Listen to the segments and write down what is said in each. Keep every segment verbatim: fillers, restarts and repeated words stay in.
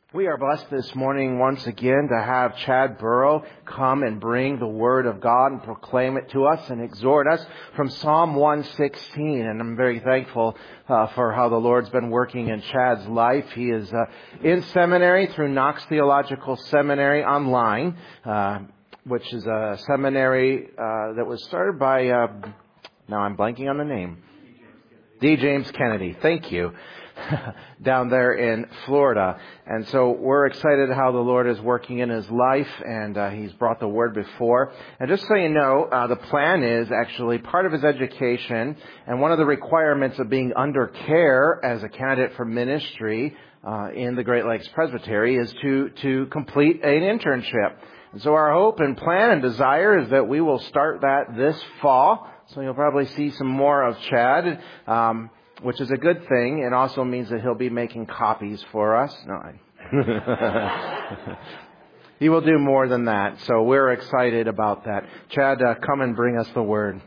We are blessed this morning once again to have Chad Burrow come and bring the Word of God and proclaim it to us and exhort us from Psalm one sixteen. And I'm very thankful uh, for how the Lord's been working in Chad's life. He is uh, in seminary through Knox Theological Seminary online, uh, which is a seminary uh, that was started by, uh, now I'm blanking on the name, D. James Kennedy. Thank you. Down there in Florida. And so we're excited how the Lord is working in his life, and uh, he's brought the word before. And just so you know, uh, the plan is actually part of his education, and one of the requirements of being under care as a candidate for ministry uh, in the Great Lakes Presbytery is to, to complete an internship. And so our hope and plan and desire is that we will start that this fall. So you'll probably see some more of Chad. Um, which is a good thing. It also means that he'll be making copies for us. No, I... He will do more than that. So we're excited about that. Chad, uh, come and bring us the word.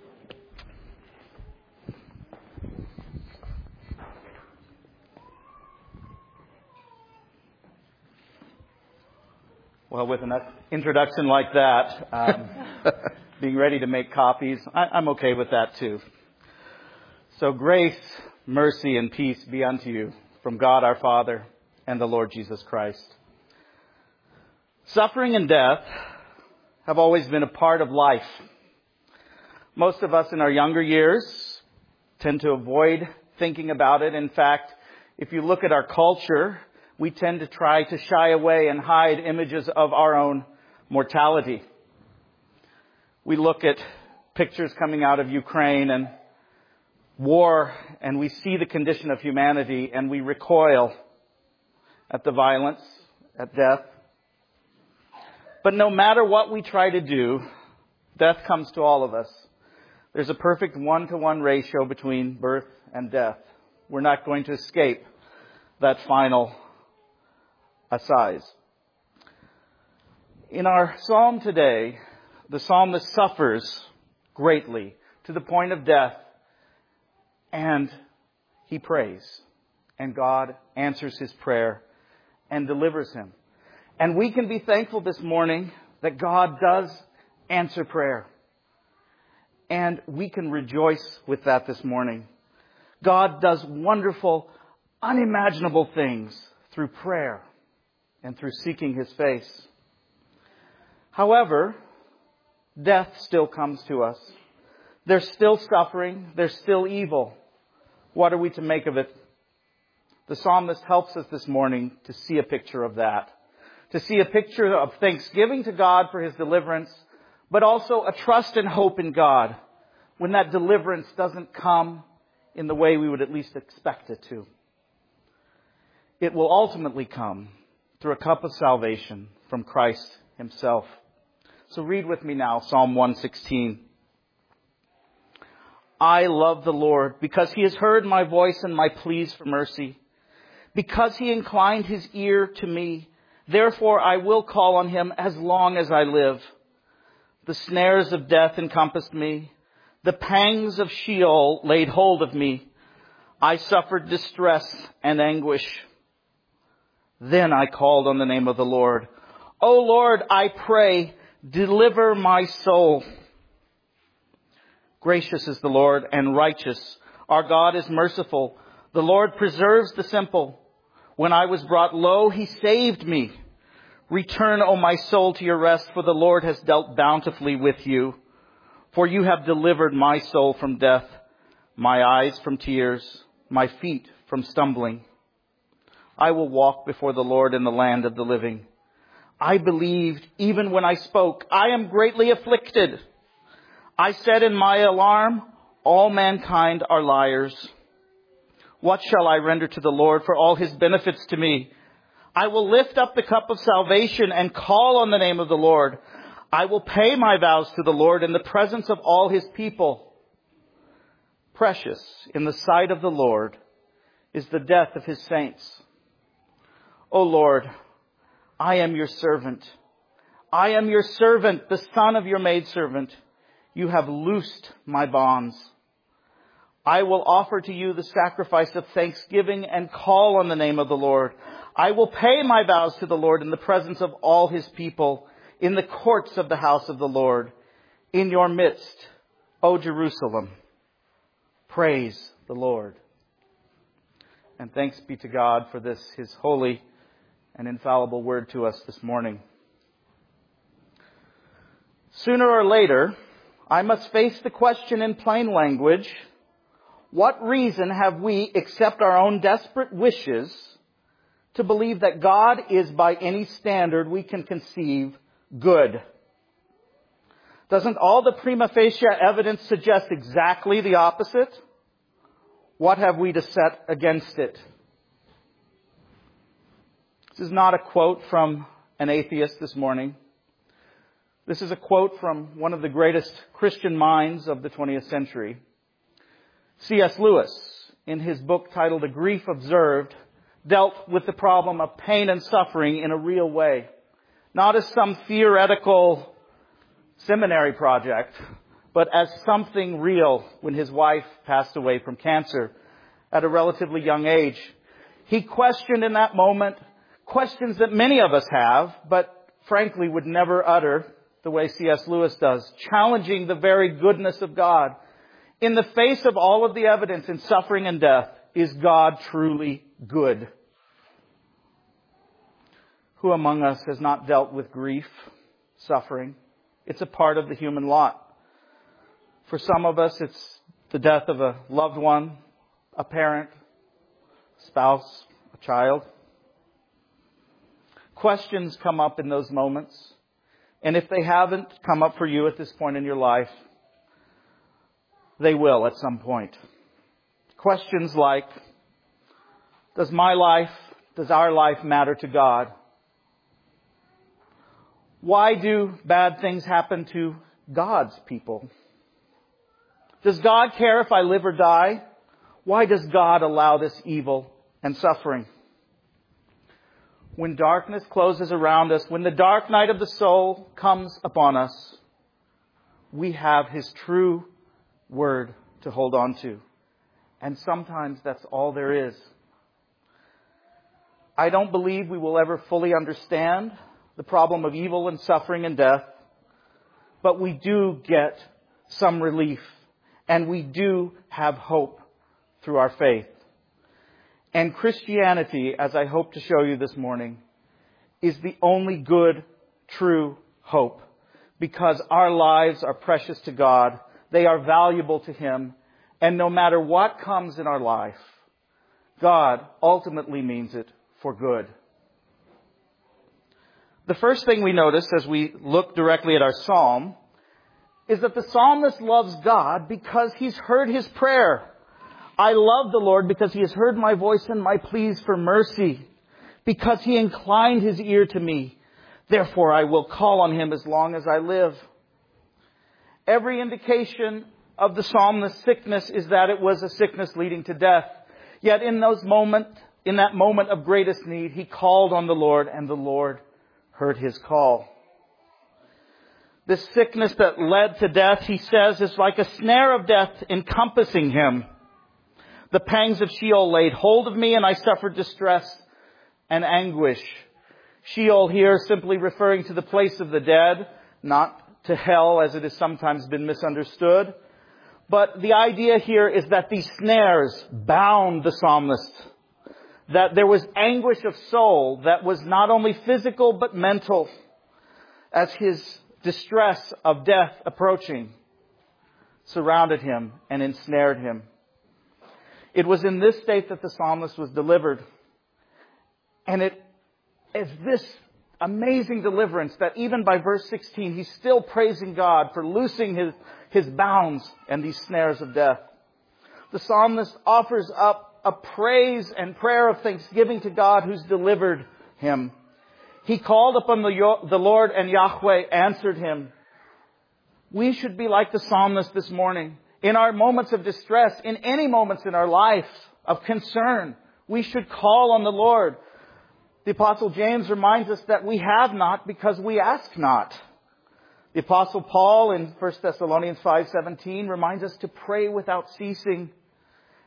Well, with an introduction like that, um, being ready to make copies, I, I'm okay with that too. So grace, mercy, and peace be unto you from God our Father and the Lord Jesus Christ. Suffering and death have always been a part of life. Most of us in our younger years tend to avoid thinking about it. In fact, if you look at our culture, we tend to try to shy away and hide images of our own mortality. We look at pictures coming out of Ukraine and war, and we see the condition of humanity, and we recoil at the violence, at death. But no matter what we try to do, death comes to all of us. There's a perfect one-to-one ratio between birth and death. We're not going to escape that final assize. In our psalm today, the psalmist suffers greatly to the point of death. And he prays, and God answers his prayer and delivers him. And we can be thankful this morning that God does answer prayer. And we can rejoice with that this morning. God does wonderful, unimaginable things through prayer and through seeking his face. However, death still comes to us. There's still suffering. There's still evil. What are we to make of it? The psalmist helps us this morning to see a picture of that. To see a picture of thanksgiving to God for his deliverance, but also a trust and hope in God when that deliverance doesn't come in the way we would at least expect it to. It will ultimately come through a cup of salvation from Christ himself. So read with me now Psalm one sixteen. I love the Lord because he has heard my voice and my pleas for mercy. Because he inclined his ear to me, therefore I will call on him as long as I live. The snares of death encompassed me. The pangs of Sheol laid hold of me. I suffered distress and anguish. Then I called on the name of the Lord. O Lord, I pray, deliver my soul. Gracious is the Lord and righteous. Our God is merciful. The Lord preserves the simple. When I was brought low, he saved me. Return, O my soul, to your rest, for the Lord has dealt bountifully with you. For you have delivered my soul from death, my eyes from tears, my feet from stumbling. I will walk before the Lord in the land of the living. I believed even when I spoke. I am greatly afflicted. I said in my alarm, all mankind are liars. What shall I render to the Lord for all his benefits to me? I will lift up the cup of salvation and call on the name of the Lord. I will pay my vows to the Lord in the presence of all his people. Precious in the sight of the Lord is the death of his saints. O Lord, I am your servant. I am your servant, the son of your maidservant. You have loosed my bonds. I will offer to you the sacrifice of thanksgiving and call on the name of the Lord. I will pay my vows to the Lord in the presence of all his people, in the courts of the house of the Lord, in your midst, O Jerusalem. Praise the Lord. And thanks be to God for this, his holy and infallible word to us this morning. Sooner or later, I must face the question in plain language, what reason have we, except our own desperate wishes, to believe that God is, by any standard we can conceive, good? Doesn't all the prima facie evidence suggest exactly the opposite? What have we to set against it? This is not a quote from an atheist this morning. This is a quote from one of the greatest Christian minds of the twentieth century. C S Lewis, in his book titled A Grief Observed, dealt with the problem of pain and suffering in a real way. Not as some theoretical seminary project, but as something real when his wife passed away from cancer at a relatively young age. He questioned in that moment questions that many of us have, but frankly would never utter the way C S Lewis does, challenging the very goodness of God. In the face of all of the evidence in suffering and death, is God truly good? Who among us has not dealt with grief, suffering? It's a part of the human lot. For some of us, it's the death of a loved one, a parent, spouse, a child. Questions come up in those moments. And if they haven't come up for you at this point in your life, they will at some point. Questions like, does my life, does our life matter to God? Why do bad things happen to God's people? Does God care if I live or die? Why does God allow this evil and suffering? When darkness closes around us, when the dark night of the soul comes upon us, we have his true word to hold on to. And sometimes that's all there is. I don't believe we will ever fully understand the problem of evil and suffering and death, but we do get some relief, and we do have hope through our faith. And Christianity, as I hope to show you this morning, is the only good, true hope, because our lives are precious to God, they are valuable to him, and no matter what comes in our life, God ultimately means it for good. The first thing we notice as we look directly at our psalm is that the psalmist loves God because he's heard his prayer. I love the Lord because he has heard my voice and my pleas for mercy, because he inclined his ear to me. Therefore I will call on him as long as I live. Every indication of the psalmist's sickness is that it was a sickness leading to death. Yet in those moment, in that moment of greatest need, he called on the Lord, and the Lord heard his call. This sickness that led to death, he says, is like a snare of death encompassing him. The pangs of Sheol laid hold of me, and I suffered distress and anguish. Sheol here simply referring to the place of the dead, not to hell as it has sometimes been misunderstood. But the idea here is that these snares bound the psalmist. That there was anguish of soul that was not only physical but mental, as his distress of death approaching surrounded him and ensnared him. It was in this state that the psalmist was delivered. And it is this amazing deliverance that even by verse sixteen, he's still praising God for loosing his, his bounds and these snares of death. The psalmist offers up a praise and prayer of thanksgiving to God who's delivered him. He called upon the, the Lord, and Yahweh answered him. We should be like the psalmist this morning. In our moments of distress, in any moments in our life of concern, we should call on the Lord. The Apostle James reminds us that we have not because we ask not. The Apostle Paul in First Thessalonians five seventeen reminds us to pray without ceasing.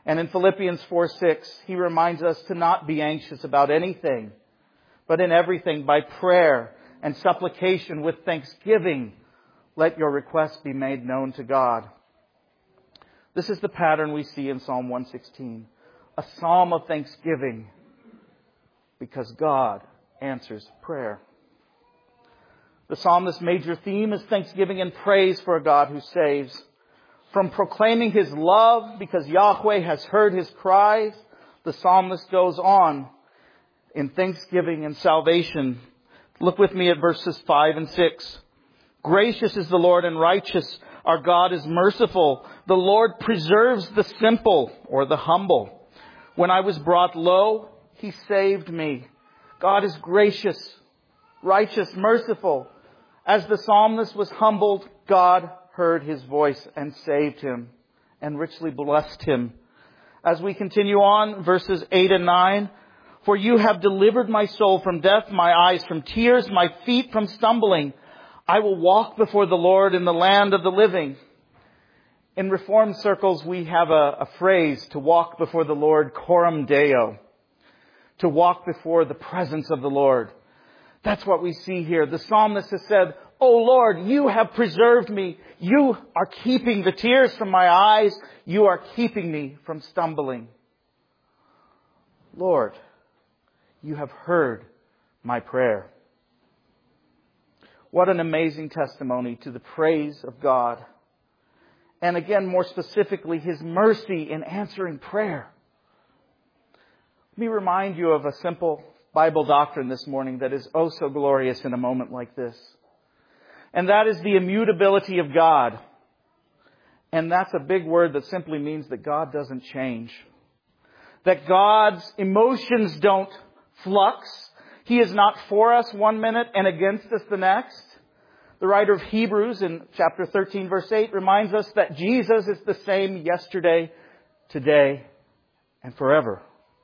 And in Philippians four six, he reminds us to not be anxious about anything, but in everything by prayer and supplication with thanksgiving, let your requests be made known to God. This is the pattern we see in Psalm one sixteen. A psalm of thanksgiving because God answers prayer. The psalmist's major theme is thanksgiving and praise for a God who saves. From proclaiming His love because Yahweh has heard his cries, the psalmist goes on in thanksgiving and salvation. Look with me at verses five and six. Gracious is the Lord and righteous. Our God is merciful. The Lord preserves the simple or the humble. When I was brought low, He saved me. God is gracious, righteous, merciful. As the psalmist was humbled, God heard his voice and saved him and richly blessed him. As we continue on, verses eight and nine, for you have delivered my soul from death, my eyes from tears, my feet from stumbling. I will walk before the Lord in the land of the living. In Reformed circles, we have a, a phrase, to walk before the Lord, coram Deo. To walk before the presence of the Lord. That's what we see here. The psalmist has said, "O Lord, you have preserved me. You are keeping the tears from my eyes. You are keeping me from stumbling. Lord, you have heard my prayer." What an amazing testimony to the praise of God. And again, more specifically, His mercy in answering prayer. Let me remind you of a simple Bible doctrine this morning that is oh so glorious in a moment like this. And that is the immutability of God. And that's a big word that simply means that God doesn't change. That God's emotions don't flux. He is not for us one minute and against us the next. The writer of Hebrews in chapter thirteen verse eight reminds us that Jesus is the same yesterday, today, and forever.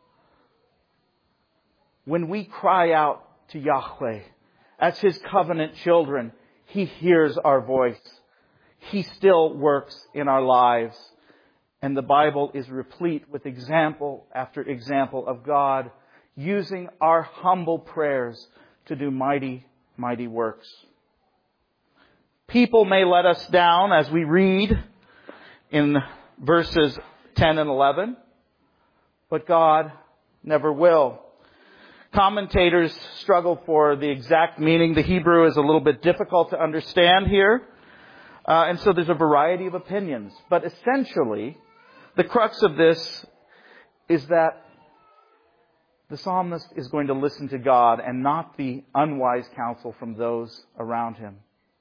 When we cry out to Yahweh as His covenant children, He hears our voice. He still works in our lives. And the Bible is replete with example after example of God using our humble prayers to do mighty, mighty works. People may let us down as we read in verses ten and eleven, but God never will. Commentators struggle for the exact meaning. The Hebrew is a little bit difficult to understand here. Uh, and so there's a variety of opinions. But essentially, the crux of this is that the psalmist is going to listen to God and not the unwise counsel from those around him.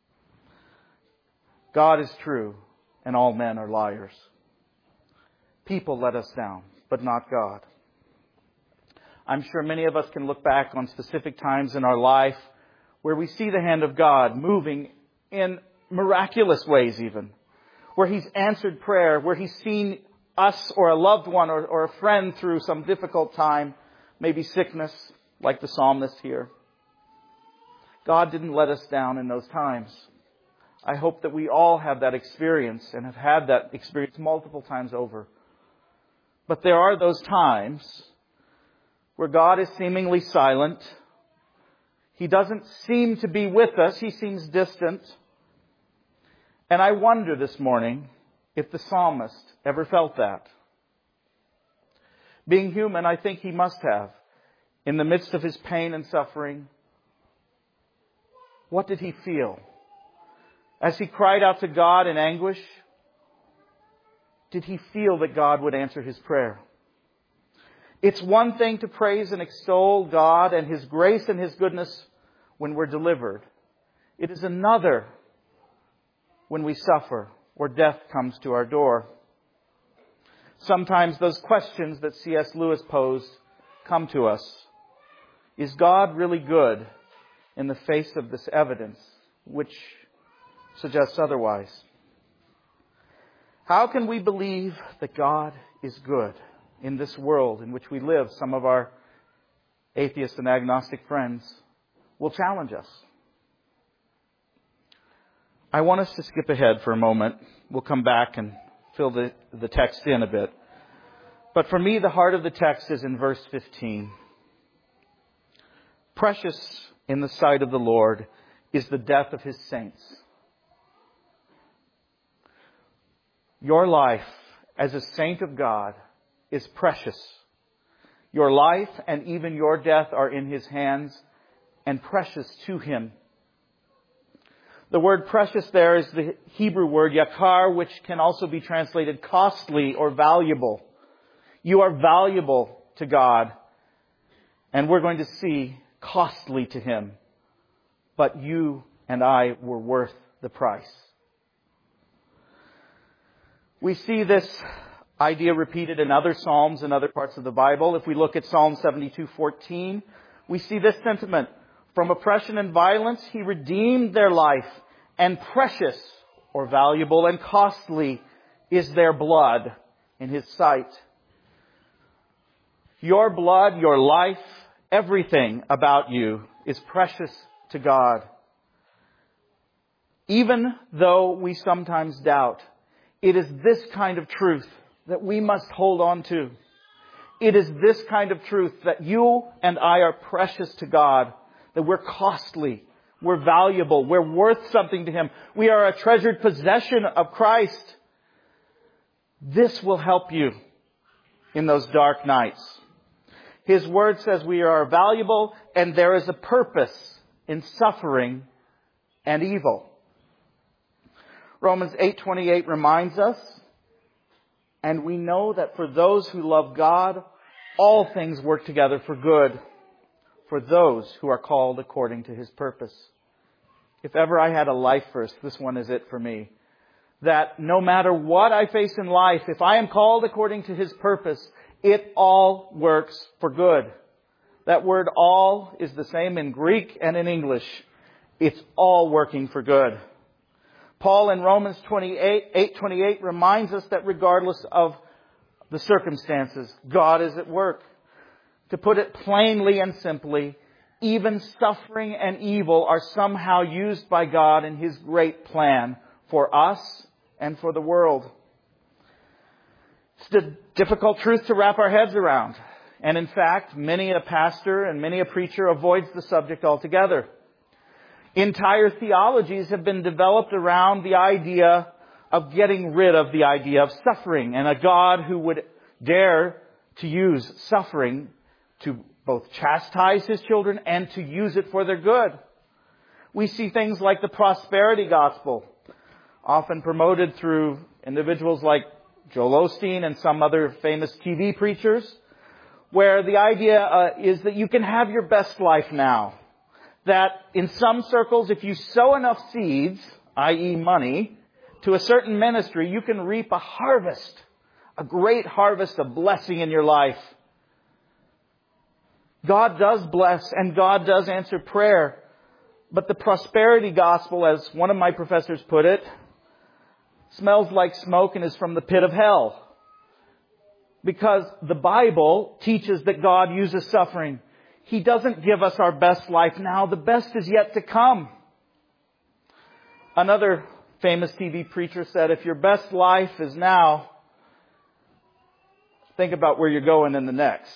God is true and all men are liars. People let us down, but not God. I'm sure many of us can look back on specific times in our life where we see the hand of God moving in miraculous ways even. Where He's answered prayer, where He's seen us or a loved one or, or a friend through some difficult time, maybe sickness, like the psalmist here. God didn't let us down in those times. I hope that we all have that experience and have had that experience multiple times over. But there are those times where God is seemingly silent. He doesn't seem to be with us. He seems distant. And I wonder this morning if the psalmist ever felt that. Being human, I think he must have. In the midst of his pain and suffering, what did he feel? As he cried out to God in anguish, did he feel that God would answer his prayer? It's one thing to praise and extol God and His grace and His goodness when we're delivered. It is another when we suffer or death comes to our door. Sometimes those questions that C S Lewis posed come to us. Is God really good in the face of this evidence, which suggests otherwise? How can we believe that God is good in this world in which we live? Some of our atheist and agnostic friends will challenge us. I want us to skip ahead for a moment. We'll come back and fill the, the text in a bit. But for me, the heart of the text is in verse fifteen. Precious in the sight of the Lord is the death of His saints. Your life as a saint of God is precious. Your life and even your death are in His hands and precious to Him. The word precious there is the Hebrew word yakar, which can also be translated costly or valuable. You are valuable to God, and we're going to see costly to Him. But you and I were worth the price. We see this idea repeated in other Psalms and other parts of the Bible. If we look at Psalm seventy-two fourteen, we see this sentiment. From oppression and violence, He redeemed their life, and precious or valuable and costly is their blood in His sight. Your blood, your life, everything about you is precious to God. Even though we sometimes doubt, it is this kind of truth that we must hold on to. It is this kind of truth that you and I are precious to God, that we're costly, we're valuable, we're worth something to Him. We are a treasured possession of Christ. This will help you in those dark nights. His Word says we are valuable, and there is a purpose in suffering and evil. Romans eight twenty-eight reminds us, and we know that for those who love God, all things work together for good, for those who are called according to His purpose. If ever I had a life verse, this one is it for me. That no matter what I face in life, if I am called according to His purpose, it all works for good. That word all is the same in Greek and in English. It's all working for good. Paul in Romans eight twenty-eight reminds us that regardless of the circumstances, God is at work. To put it plainly and simply, even suffering and evil are somehow used by God in His great plan for us and for the world. It's a difficult truth to wrap our heads around. And in fact, many a pastor and many a preacher avoids the subject altogether. Entire theologies have been developed around the idea of getting rid of the idea of suffering, and a God who would dare to use suffering to both chastise His children and to use it for their good. We see things like the prosperity gospel, often promoted through individuals like Joel Osteen and some other famous T V preachers, where the idea uh, is that you can have your best life now. That in some circles, if you sow enough seeds, that is money, to a certain ministry, you can reap a harvest, a great harvest of blessing in your life. God does bless and God does answer prayer. But the prosperity gospel, as one of my professors put it, smells like smoke and is from the pit of hell. Because the Bible teaches that God uses suffering. He doesn't give us our best life now. The best is yet to come. Another famous T V preacher said, if your best life is now, think about where you're going in the next.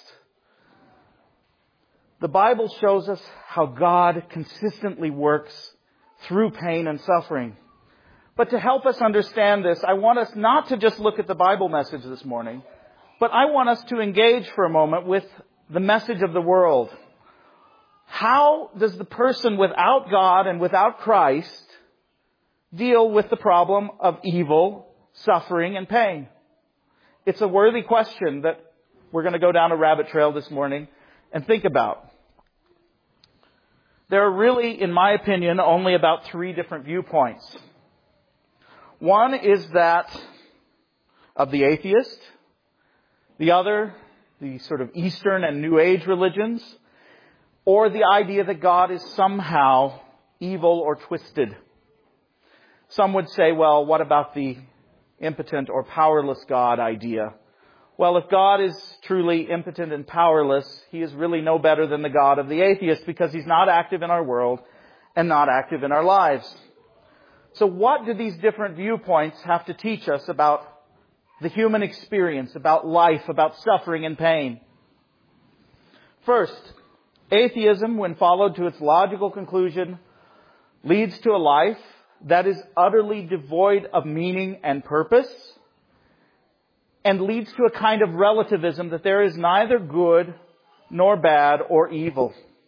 The Bible shows us how God consistently works through pain and suffering. But to help us understand this, I want us not to just look at the Bible message this morning, but I want us to engage for a moment with the message of the world. How does the person without God and without Christ deal with the problem of evil, suffering, and pain? It's a worthy question that we're going to go down a rabbit trail this morning and think about. There are really, in my opinion, only about three different viewpoints. One is that of the atheist. The other, the sort of Eastern and New Age religions. Or the idea that God is somehow evil or twisted. Some would say, well, what about the impotent or powerless God idea? Well, if God is truly impotent and powerless, He is really no better than the God of the atheist because He's not active in our world and not active in our lives. So what do these different viewpoints have to teach us about the human experience, about life, about suffering and pain. First, atheism, when followed to its logical conclusion, leads to a life that is utterly devoid of meaning and purpose, and leads to a kind of relativism that there is neither good nor bad or evil.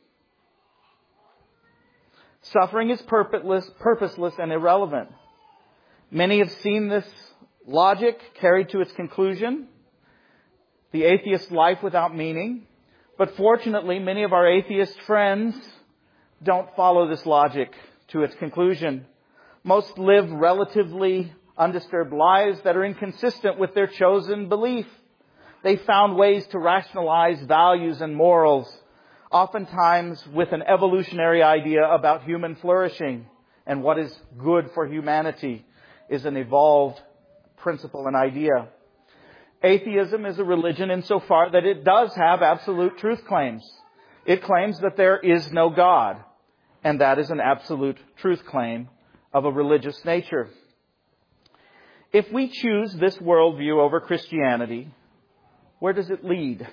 Suffering is purposeless, purposeless and irrelevant. Many have seen this logic carried to its conclusion, the atheist life without meaning. But fortunately, many of our atheist friends don't follow this logic to its conclusion. Most live relatively undisturbed lives that are inconsistent with their chosen belief. They found ways to rationalize values and morals, oftentimes with an evolutionary idea about human flourishing, and what is good for humanity is an evolved principle and idea. Atheism is a religion insofar that it does have absolute truth claims. It claims that there is no God, and that is an absolute truth claim of a religious nature. If we choose this worldview over Christianity, where does it lead?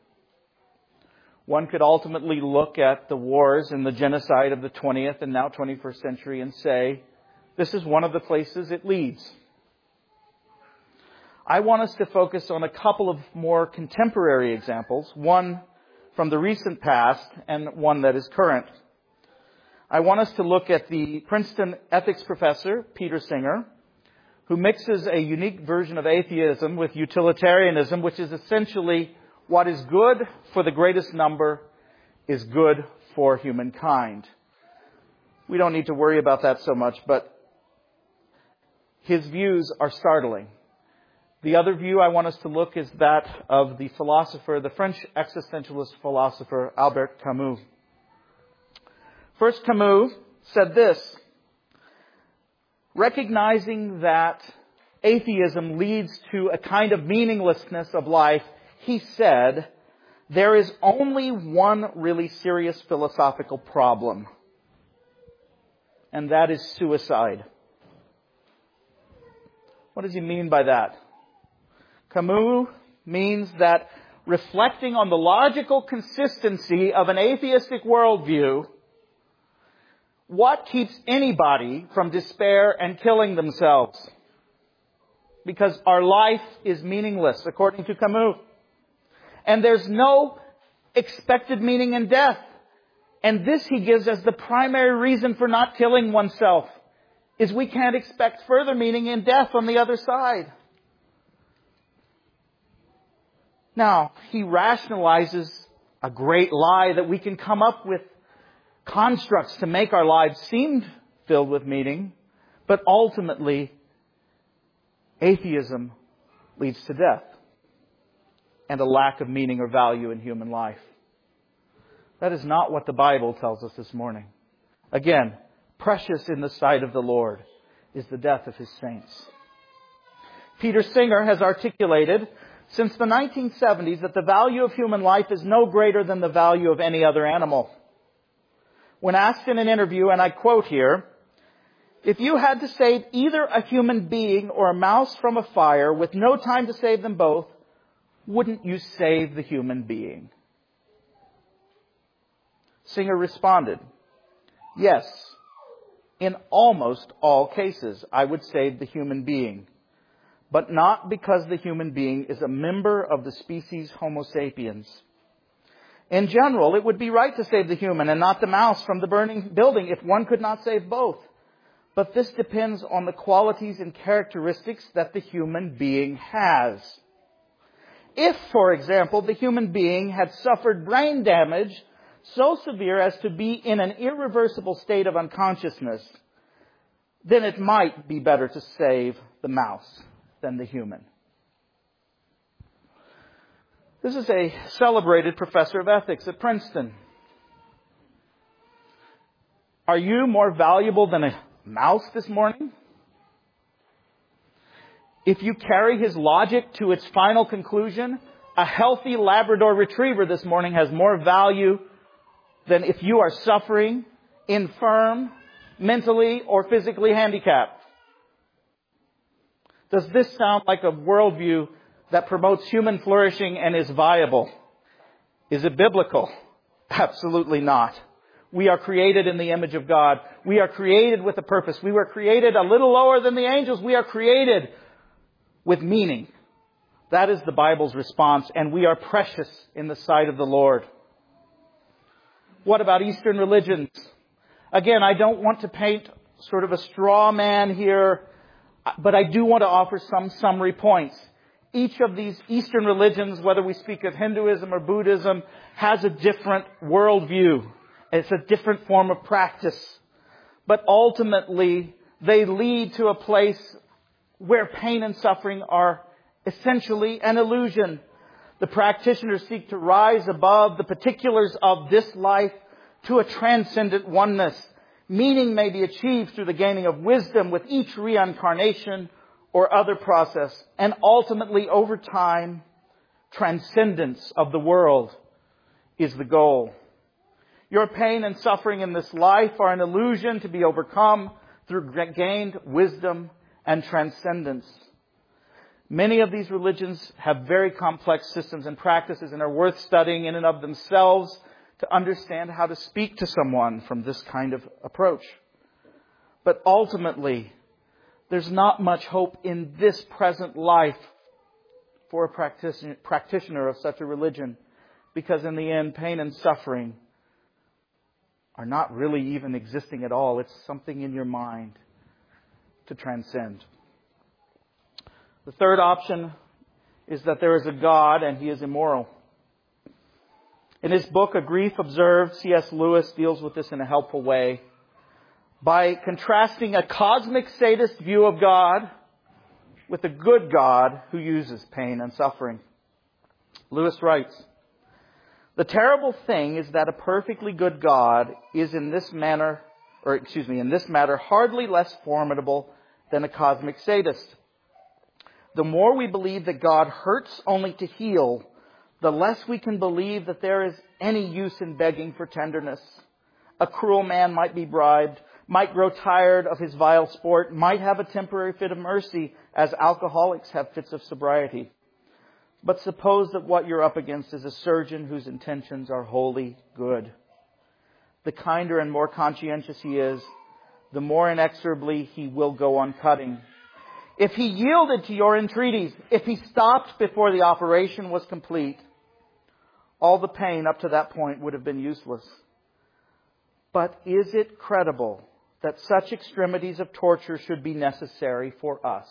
One could ultimately look at the wars and the genocide of the twentieth and now twenty-first century and say, this is one of the places it leads. I want us to focus on a couple of more contemporary examples, one from the recent past and one that is current. I want us to look at the Princeton ethics professor, Peter Singer, who mixes a unique version of atheism with utilitarianism, which is essentially what is good for the greatest number is good for humankind. We don't need to worry about that so much, but his views are startling. The other view I want us to look is that of the philosopher, the French existentialist philosopher, Albert Camus. First, Camus said this: recognizing that atheism leads to a kind of meaninglessness of life, he said, there is only one really serious philosophical problem, and that is suicide. What does he mean by that? Camus means that reflecting on the logical consistency of an atheistic worldview, what keeps anybody from despair and killing themselves? Because our life is meaningless, according to Camus. And there's no expected meaning in death. And this he gives as the primary reason for not killing oneself, is we can't expect further meaning in death on the other side. Now, he rationalizes a great lie that we can come up with constructs to make our lives seem filled with meaning, but ultimately, atheism leads to death and a lack of meaning or value in human life. That is not what the Bible tells us this morning. Again, precious in the sight of the Lord is the death of His saints. Peter Singer has articulated since the nineteen seventies that the value of human life is no greater than the value of any other animal. When asked in an interview, and I quote here, if you had to save either a human being or a mouse from a fire with no time to save them both, wouldn't you save the human being? Singer responded, yes, in almost all cases, I would save the human being, but not because the human being is a member of the species Homo sapiens. In general, it would be right to save the human and not the mouse from the burning building if one could not save both. But this depends on the qualities and characteristics that the human being has. If, for example, the human being had suffered brain damage so severe as to be in an irreversible state of unconsciousness, then it might be better to save the mouse than the human. This is a celebrated professor of ethics at Princeton. Are you more valuable than a mouse this morning? If you carry his logic to its final conclusion, a healthy Labrador Retriever this morning has more value than if you are suffering, infirm, mentally or physically handicapped. Does this sound like a worldview that promotes human flourishing and is viable? Is it biblical? Absolutely not. We are created in the image of God. We are created with a purpose. We were created a little lower than the angels. We are created with meaning. That is the Bible's response, and we are precious in the sight of the Lord. What about Eastern religions? Again, I don't want to paint sort of a straw man here, but I do want to offer some summary points. Each of these Eastern religions, whether we speak of Hinduism or Buddhism, has a different worldview. It's a different form of practice. But ultimately, they lead to a place where pain and suffering are essentially an illusion. The practitioners seek to rise above the particulars of this life to a transcendent oneness. Meaning may be achieved through the gaining of wisdom with each reincarnation or other process. And ultimately, over time, transcendence of the world is the goal. Your pain and suffering in this life are an illusion to be overcome through gained wisdom and transcendence. Many of these religions have very complex systems and practices and are worth studying in and of themselves to understand how to speak to someone from this kind of approach. But ultimately, there's not much hope in this present life for a practitioner, practitioner of such a religion, because in the end, pain and suffering are not really even existing at all. It's something in your mind to transcend. The third option is that there is a God and He is immoral. In his book, A Grief Observed, C S Lewis deals with this in a helpful way by contrasting a cosmic sadist view of God with a good God who uses pain and suffering. Lewis writes, "The terrible thing is that a perfectly good God is in this manner, or excuse me, in this matter, hardly less formidable than a cosmic sadist. The more we believe that God hurts only to heal, the less we can believe that there is any use in begging for tenderness. A cruel man might be bribed, might grow tired of his vile sport, might have a temporary fit of mercy, as alcoholics have fits of sobriety. But suppose that what you're up against is a surgeon whose intentions are wholly good. The kinder and more conscientious he is, the more inexorably he will go on cutting. If he yielded to your entreaties, if he stopped before the operation was complete, all the pain up to that point would have been useless. But is it credible that such extremities of torture should be necessary for us?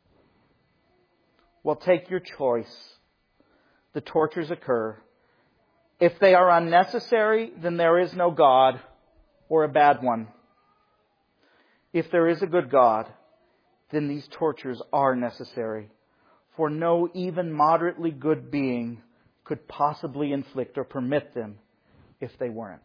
Well, take your choice. The tortures occur. If they are unnecessary, then there is no God or a bad one. If there is a good God, then these tortures are necessary. For no even moderately good being could possibly inflict or permit them if they weren't."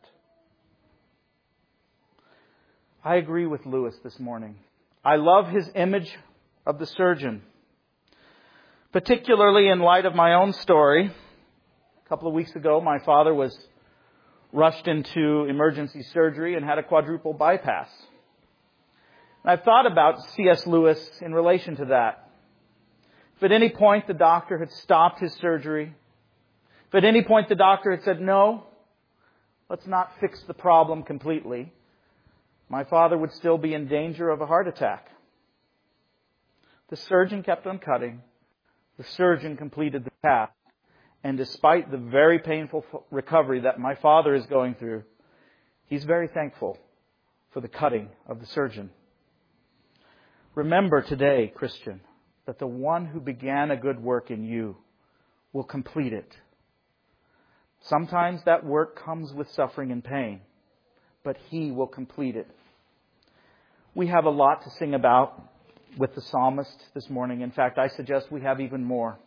I agree with Lewis this morning. I love his image of the surgeon, particularly in light of my own story. A couple of weeks ago, my father was rushed into emergency surgery and had a quadruple bypass. And I've thought about C S Lewis in relation to that. If at any point the doctor had stopped his surgery, if at any point the doctor had said, "No, let's not fix the problem completely," my father would still be in danger of a heart attack. The surgeon kept on cutting. The surgeon completed the task. And despite the very painful recovery that my father is going through, he's very thankful for the cutting of the surgeon. Remember today, Christian, that the one who began a good work in you will complete it. Sometimes that work comes with suffering and pain, but He will complete it. We have a lot to sing about with the psalmist this morning. In fact, I suggest we have even more.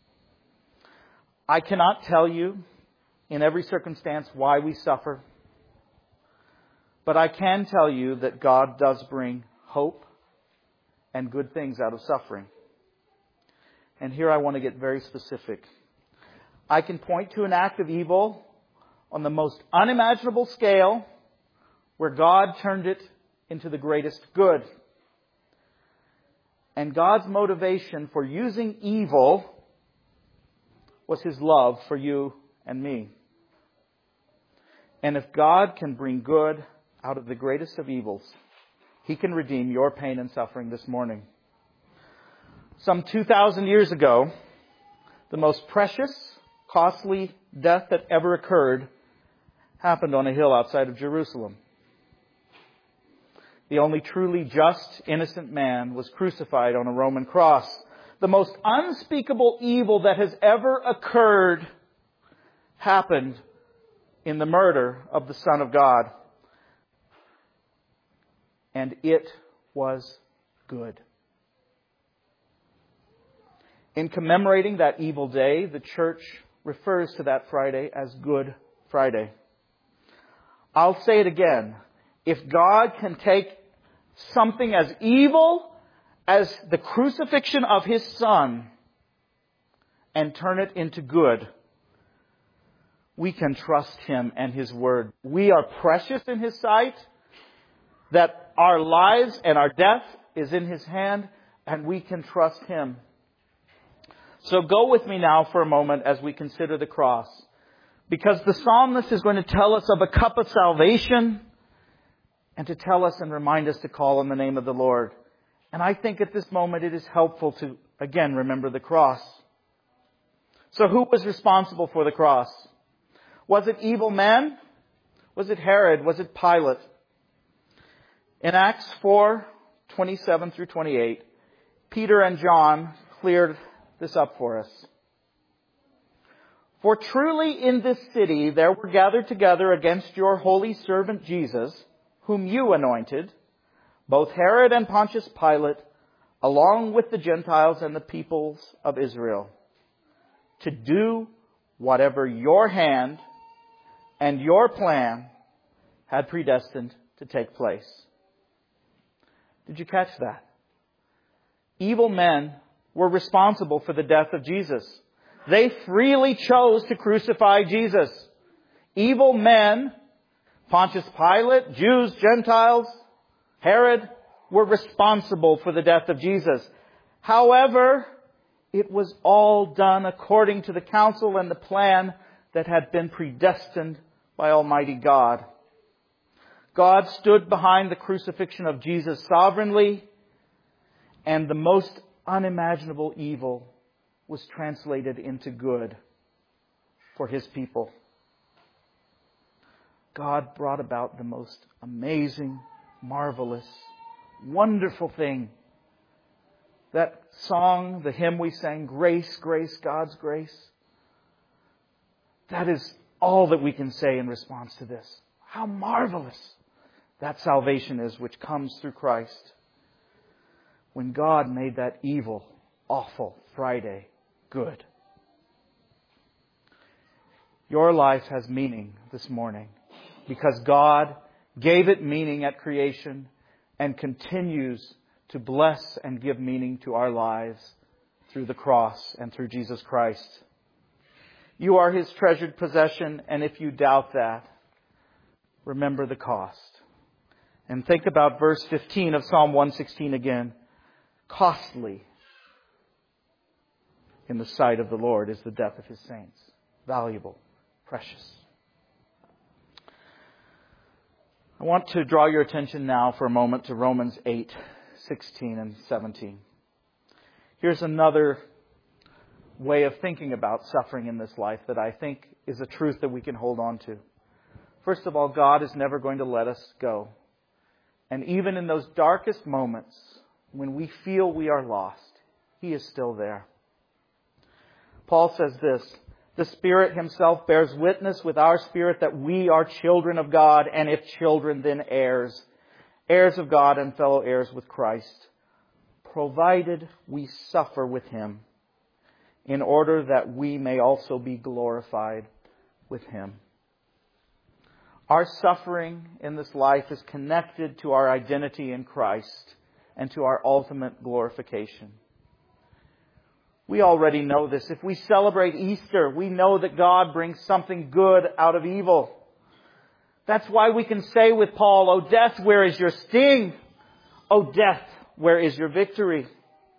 I cannot tell you in every circumstance why we suffer, but I can tell you that God does bring hope and good things out of suffering. And here I want to get very specific. I can point to an act of evil on the most unimaginable scale where God turned it into the greatest good. And God's motivation for using evil was His love for you and me. And if God can bring good out of the greatest of evils, He can redeem your pain and suffering this morning. Some two thousand years ago, the most precious, costly death that ever occurred happened on a hill outside of Jerusalem. The only truly just, innocent man was crucified on a Roman cross. The most unspeakable evil that has ever occurred happened in the murder of the Son of God. And it was good. In commemorating that evil day, the church refers to that Friday as Good Friday. I'll say it again. If God can take something as evil as the crucifixion of His Son and turn it into good, we can trust Him and His Word. We are precious in His sight, that our lives and our death is in His hand, and we can trust Him. So go with me now for a moment as we consider the cross. Because the psalmist is going to tell us of a cup of salvation and to tell us and remind us to call on the name of the Lord. And I think at this moment it is helpful to, again, remember the cross. So who was responsible for the cross? Was it evil men? Was it Herod? Was it Pilate? In Acts four, twenty-seven through twenty-eight, Peter and John cleared this up for us. For truly in this city there were gathered together against your holy servant Jesus, whom you anointed, both Herod and Pontius Pilate, along with the Gentiles and the peoples of Israel, to do whatever your hand and your plan had predestined to take place. Did you catch that? Evil men were responsible for the death of Jesus. They freely chose to crucify Jesus. Evil men, Pontius Pilate, Jews, Gentiles, Herod, were responsible for the death of Jesus. However, it was all done according to the counsel and the plan that had been predestined by Almighty God. God stood behind the crucifixion of Jesus sovereignly, and the most unimaginable evil was translated into good for His people. God brought about the most amazing, marvelous, wonderful thing. That song, the hymn we sang, Grace, Grace, God's Grace. That is all that we can say in response to this. How marvelous that salvation is which comes through Christ. When God made that evil, awful Friday good. Your life has meaning this morning because God gave it meaning at creation and continues to bless and give meaning to our lives through the cross and through Jesus Christ. You are His treasured possession, and if you doubt that, remember the cost. And think about verse fifteen of Psalm one sixteen again. Costly in the sight of the Lord is the death of His saints. Valuable, precious. I want to draw your attention now for a moment to Romans eight, sixteen and seventeen. Here's another way of thinking about suffering in this life that I think is a truth that we can hold on to. First of all, God is never going to let us go. And even in those darkest moments, when we feel we are lost, He is still there. Paul says this, the Spirit Himself bears witness with our spirit that we are children of God, and if children, then heirs, heirs of God and fellow heirs with Christ, provided we suffer with Him, in order that we may also be glorified with Him. Our suffering in this life is connected to our identity in Christ and to our ultimate glorification. We already know this. If we celebrate Easter, we know that God brings something good out of evil. That's why we can say with Paul, O death, where is your sting? O death, where is your victory?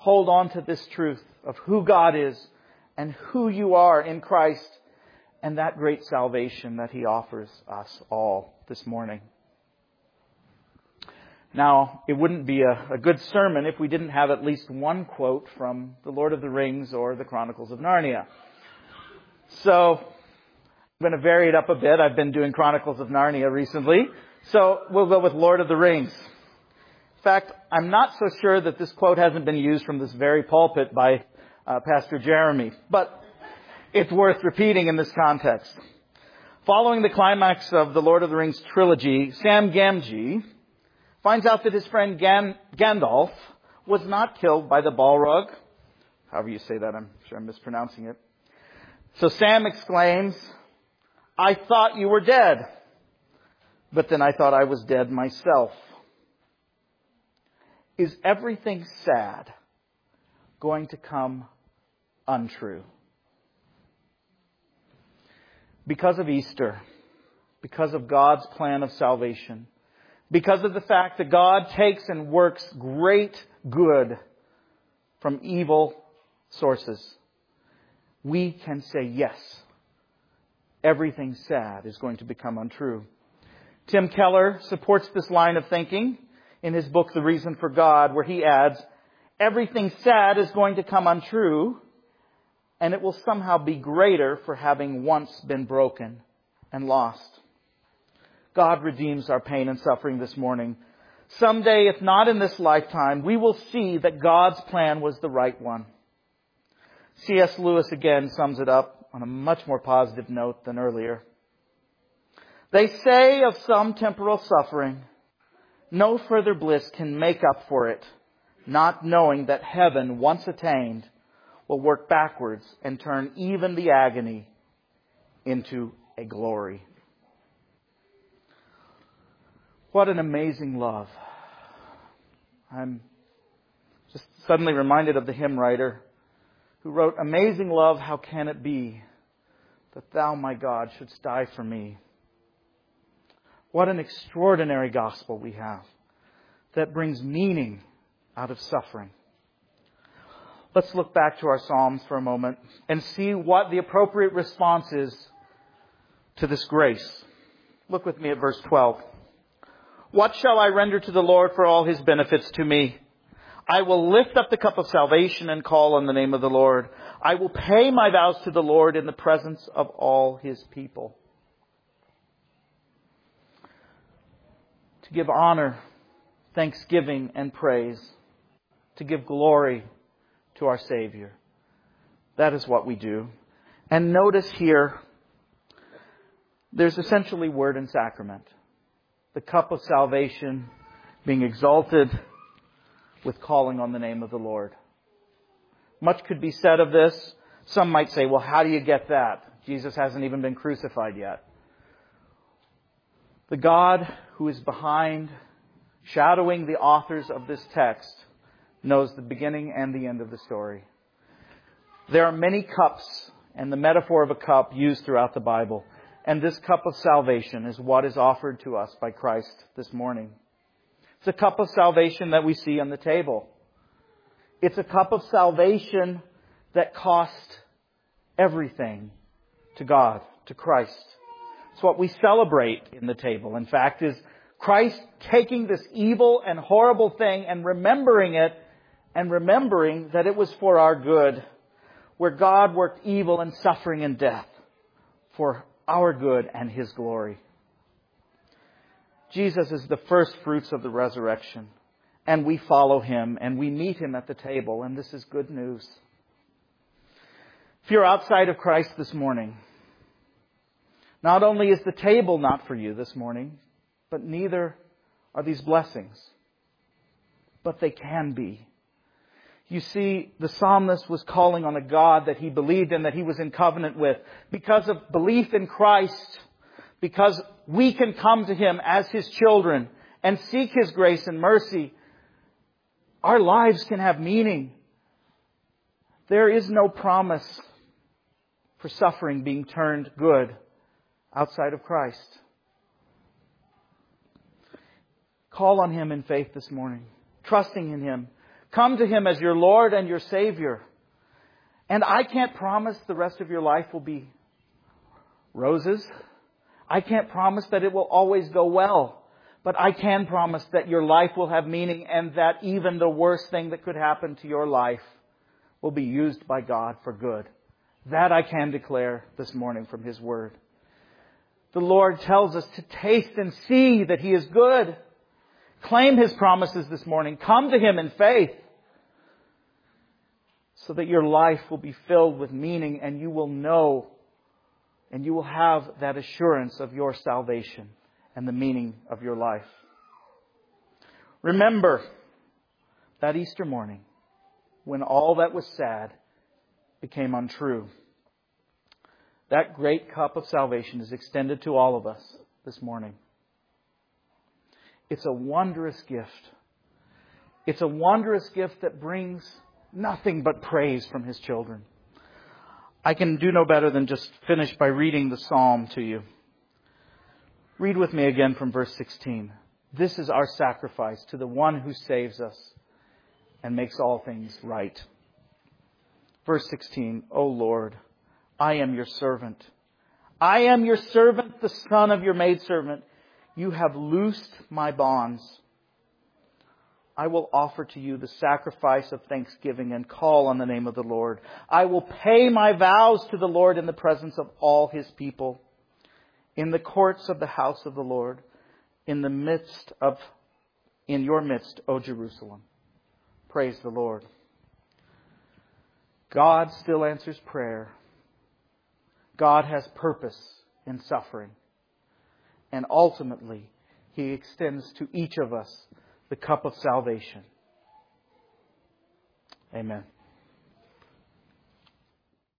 hold on to this truth of who God is and who you are in Christ and that great salvation that He offers us all this morning. Now, it wouldn't be a, a good sermon if we didn't have at least one quote from The Lord of the Rings or The Chronicles of Narnia. So, I'm going to vary it up a bit. I've been doing Chronicles of Narnia recently. So, we'll go with Lord of the Rings. In fact, I'm not so sure that this quote hasn't been used from this very pulpit by uh, Pastor Jeremy. But it's worth repeating in this context. Following the climax of the Lord of the Rings trilogy, Sam Gamgee finds out that his friend Gan- Gandalf was not killed by the Balrog. However you say that, I'm sure I'm mispronouncing it. So Sam exclaims, "I thought you were dead, but then I thought I was dead myself." Is everything sad going to come untrue? Because of Easter, because of God's plan of salvation, because of the fact that God takes and works great good from evil sources, we can say yes, everything sad is going to become untrue. Tim Keller supports this line of thinking in his book, The Reason for God, where he adds, everything sad is going to come untrue, and it will somehow be greater for having once been broken and lost. God redeems our pain and suffering this morning. Someday, if not in this lifetime, we will see that God's plan was the right one. C S Lewis again sums it up on a much more positive note than earlier. They say of some temporal suffering, no further bliss can make up for it, not knowing that heaven, once attained, will work backwards and turn even the agony into a glory. What an amazing love. I'm just suddenly reminded of the hymn writer who wrote, "Amazing love, how can it be that thou, my God, shouldst die for me?" What an extraordinary gospel we have that brings meaning out of suffering. Let's look back to our Psalms for a moment and see what the appropriate response is to this grace. Look with me at verse twelve. What shall I render to the Lord for all His benefits to me? I will lift up the cup of salvation and call on the name of the Lord. I will pay my vows to the Lord in the presence of all His people. To give honor, thanksgiving, and praise. To give glory to our Savior. That is what we do. And notice here, there's essentially word and sacrament. The cup of salvation being exalted with calling on the name of the Lord. Much could be said of this. Some might say, well, how do you get that? Jesus hasn't even been crucified yet. The God who is behind, shadowing the authors of this text, knows the beginning and the end of the story. There are many cups, and the metaphor of a cup used throughout the Bible. And this cup of salvation is what is offered to us by Christ this morning. It's a cup of salvation that we see on the table. It's a cup of salvation that cost everything to God, to Christ. It's what we celebrate in the table. In fact, is Christ taking this evil and horrible thing and remembering it and remembering that it was for our good, where God worked evil and suffering and death for our good and His glory. Jesus is the first fruits of the resurrection, and we follow Him and we meet Him at the table, and this is good news. If you're outside of Christ this morning, not only is the table not for you this morning, but neither are these blessings. But they can be. You see, the psalmist was calling on a God that he believed in, that he was in covenant with. Because of belief in Christ, because we can come to Him as His children and seek His grace and mercy, our lives can have meaning. There is no promise for suffering being turned good outside of Christ. Call on Him in faith this morning, trusting in Him, Come to Him as your Lord and your Savior. And I can't promise the rest of your life will be roses. I can't promise that it will always go well. But I can promise that your life will have meaning and that even the worst thing that could happen to your life will be used by God for good. That I can declare this morning from His Word. The Lord tells us to taste and see that He is good. Claim His promises this morning. Come to Him in faith so that your life will be filled with meaning and you will know and you will have that assurance of your salvation and the meaning of your life. Remember that Easter morning when all that was sad became untrue. That great cup of salvation is extended to all of us this morning. It's a wondrous gift. It's a wondrous gift that brings nothing but praise from His children. I can do no better than just finish by reading the psalm to you. Read with me again from verse sixteen. This is our sacrifice to the one who saves us and makes all things right. Verse sixteen, O Lord, I am your servant. I am your servant, the son of your maidservant. You have loosed my bonds. I will offer to you the sacrifice of thanksgiving and call on the name of the Lord. I will pay my vows to the Lord in the presence of all His people, in the courts of the house of the Lord, in the midst of, in your midst, O Jerusalem. Praise the Lord. God still answers prayer. God has purpose in suffering. And ultimately, He extends to each of us the cup of salvation. Amen.